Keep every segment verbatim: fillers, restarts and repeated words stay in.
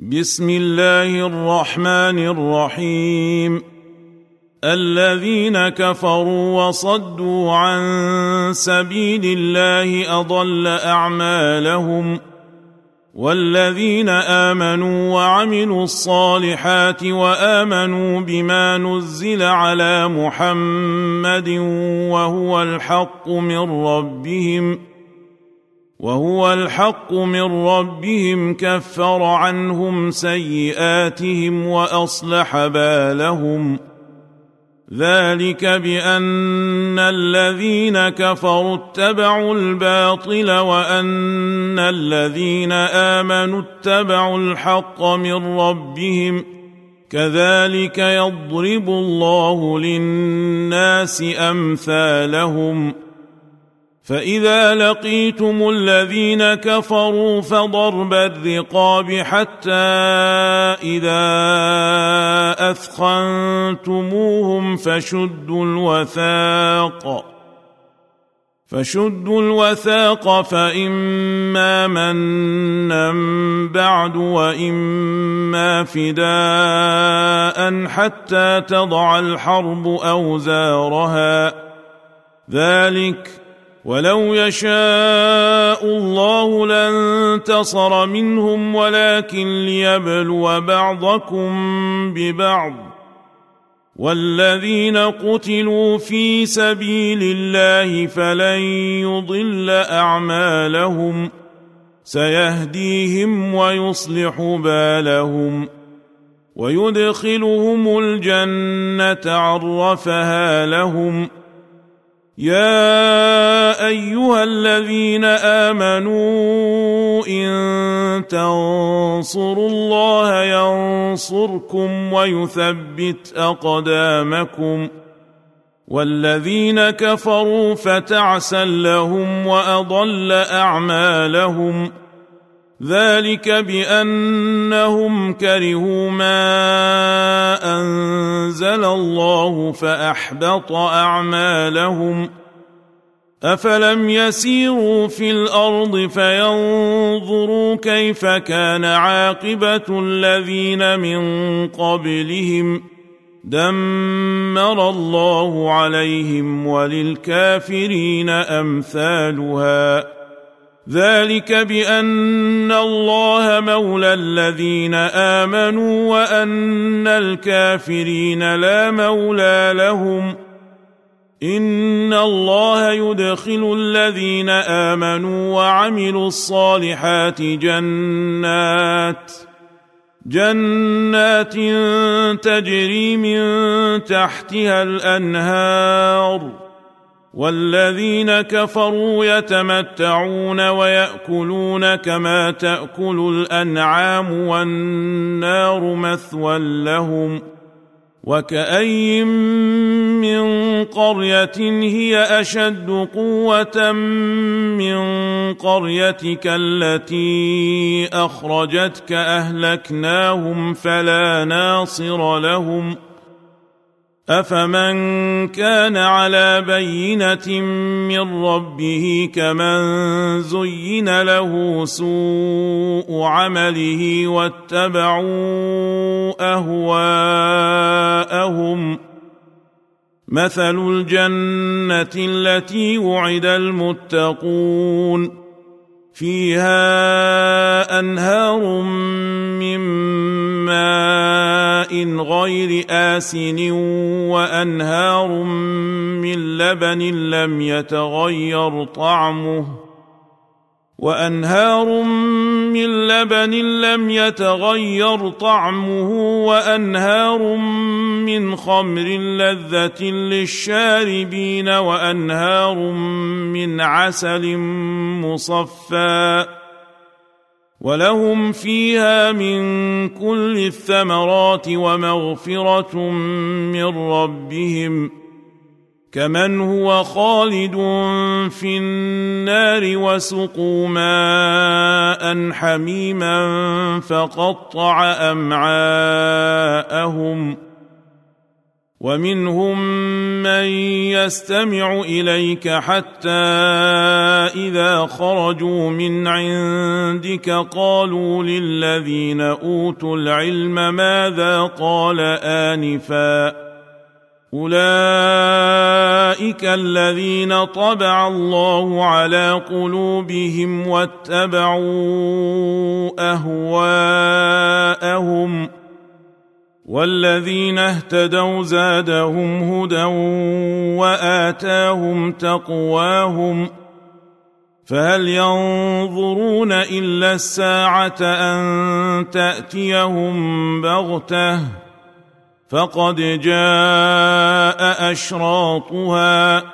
بسم الله الرحمن الرحيم. الذين كفروا وصدوا عن سبيل الله أضل أعمالهم، والذين آمنوا وعملوا الصالحات وآمنوا بما نزل على محمد وهو الحق من ربهم وهو الحق من ربهم كفر عنهم سيئاتهم وأصلح بالهم. ذلك بأن الذين كفروا اتبعوا الباطل وأن الذين آمنوا اتبعوا الحق من ربهم، كذلك يضرب الله للناس أمثالهم. فإذا لقيتم الذين كفروا فضرب الرقاب حتى إذا أثخنتموهم فشدوا الوثاق فشدوا الوثاق فإما منا بعد وإما فداء حتى تضع الحرب أوزارها. ذلك ولو يشاء الله لانتصر منهم ولكن ليبلو بعضكم ببعض، والذين قتلوا في سبيل الله فلن يضل أعمالهم، سيهديهم ويصلح بالهم ويدخلهم الجنة عرفها لهم. يا أيها الذين آمنوا إن تنصروا الله ينصركم ويثبت أقدامكم، والذين كفروا فتعسا لهم وأضل أعمالهم. ذلك بأنهم كرهوا ما أنزل الله فأحبط أعمالهم. أفلم يسيروا في الأرض فينظروا كيف كان عاقبة الذين من قبلهم، دمر الله عليهم وللكافرين أمثالها. ذلك بأن الله مولى الذين آمنوا وأن الكافرين لا مولى لهم. إن الله يدخل الذين آمنوا وعملوا الصالحات جنات جنات تجري من تحتها الأنهار، والذين كفروا يتمتعون ويأكلون كما تأكل الأنعام والنار مثوى لهم. وكأين من قرية هي أشد قوة من قريتك التي أخرجتك أهلكناهم فلا ناصر لهم. أفمن كان على بينة من ربه كمن زين له سوء عمله واتبعوا أهواءهم. مثل الجنة التي وعد المتقون فيها أنهار من ماء غير آسن وأنهار من لبن لم يتغير طعمه وأنهار من لبن لم يتغير طعمه وأنهار من خمر لذة للشاربين وأنهار من عسل مصفى، ولهم فيها من كل الثمرات ومغفرة من ربهم، كمن هو خالد في النار وسقوا ماء حميما فقطع أمعاءهم. ومنهم من يستمع إليك حتى إذا خرجوا من عندك قالوا للذين أوتوا العلم ماذا قال آنفا أولئك الذين طبع الله على قلوبهم واتبعوا أهواءهم والذين اهتدوا زادهم هدى وآتاهم تقواهم فهل ينظرون إلا الساعة أن تأتيهم بغتة فقد جاء أشراطها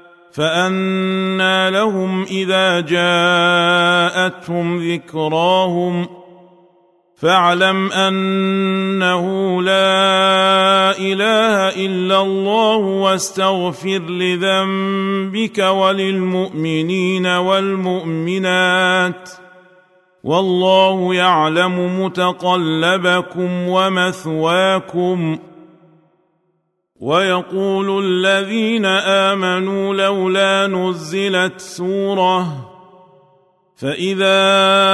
فأنى لهم إذا جاءتهم ذكراهم فاعلم أنه لا إله إلا الله واستغفر لذنبك وللمؤمنين والمؤمنات والله يعلم متقلبكم ومثواكم. ويقول الذين آمنوا لولا نزلت سورة فإذا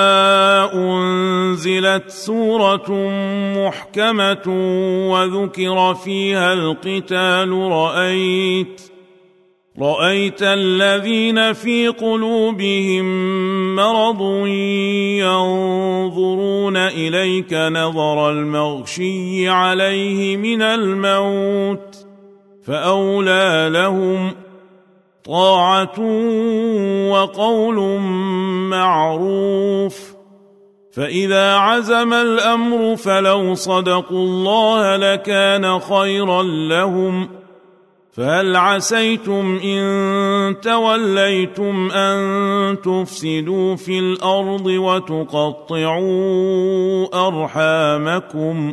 أنزلت سورة محكمة وذكر فيها القتال رأيت رأيت الذين في قلوبهم مرض ينظرون إليك نظر المغشي عليه من الموت فأولى لهم طاعة وقول معروف فإذا عزم الأمر فلو صدقوا الله لكان خيرا لهم فهل عسيتم إن توليتم أن تفسدوا في الأرض وتقطعوا أرحامكم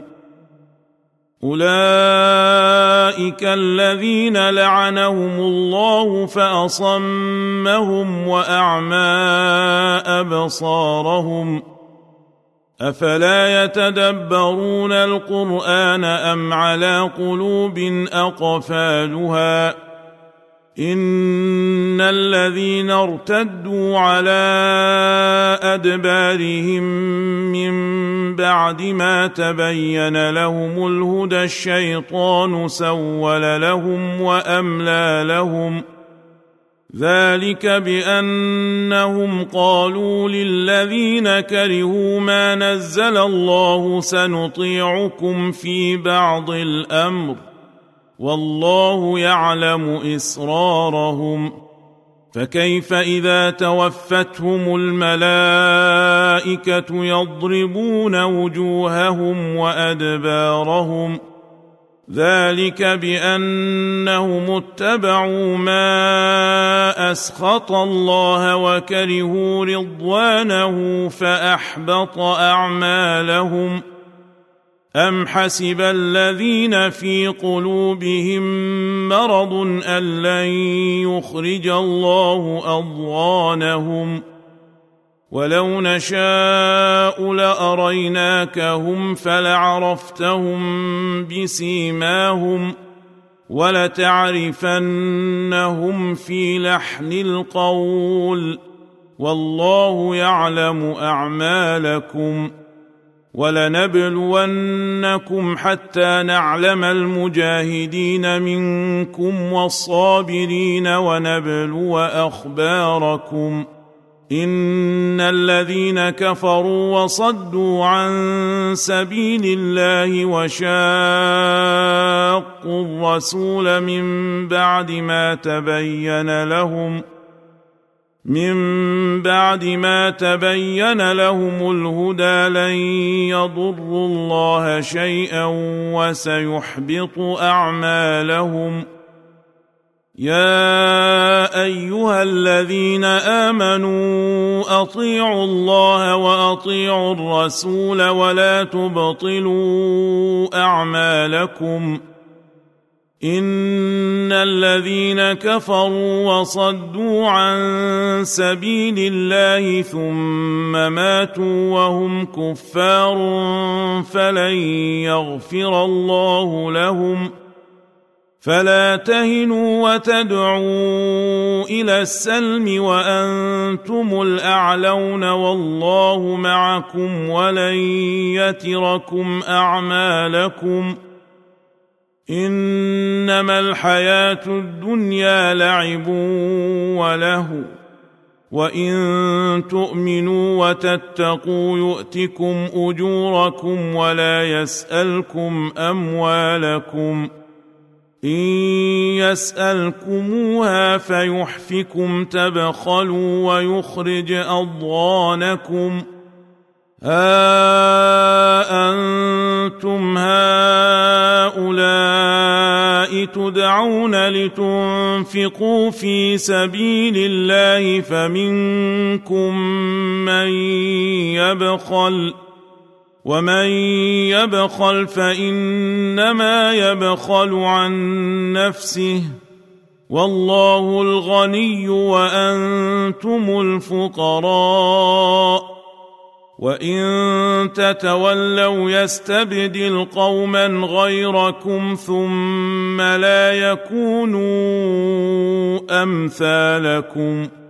أولئك الذين لعنهم الله فأصمهم وأعمى أبصارهم أفلا يتدبرون القرآن أم على قلوب أقفالها إن الذين ارتدوا على أدبارهم من بعد ما تبين لهم الهدى الشيطان سول لهم وأملى لهم ذلك بأنهم قالوا للذين كرهوا ما نزل الله سنطيعكم في بعض الأمر والله يعلم إسرارهم فكيف إذا توفتهم الملائكة يضربون وجوههم وأدبارهم ذلك بأنهم اتبعوا ما أسخط الله وكرهوا رضوانه فأحبط أعمالهم أم حسب الذين في قلوبهم مرض أن لن يخرج الله أضغانهم ولو نشاء لأريناكهم فلعرفتهم بسيماهم ولتعرفنهم في لحن القول والله يعلم أعمالكم ولنبلونكم حتى نعلم المجاهدين منكم والصابرين ونبلو أخباركم إن الذين كفروا وصدوا عن سبيل الله وشاقوا الرسول من بعد ما تبين لهم من بعد ما تبين لهم الهدى لن يضروا الله شيئا وسيحبط أعمالهم يا أيها الذين آمنوا أطيعوا الله وأطيعوا الرسول ولا تبطلوا أعمالكم إن الذين كفروا وصدوا عن سبيل الله ثم ماتوا وهم كفار فلن يغفر الله لهم فلا تهنوا وتدعوا إلى السلم وأنتم الأعلون والله معكم ولن يتركم أعمالكم إنما الحياة الدنيا لعب وله وإن تؤمنوا وتتقوا يؤتكم أجوركم ولا يسألكم أموالكم إن يسألكموها فيحفكم تبخلوا ويخرج أضغانكم ها أنتم هؤلاء تدعون لتنفقوا في سبيل الله فمنكم من يبخل ومن يبخل فإنما يبخل عن نفسه والله الغني وأنتم الفقراء وإن تتولوا يستبدل قوما غيركم ثم لا يكونوا أمثالكم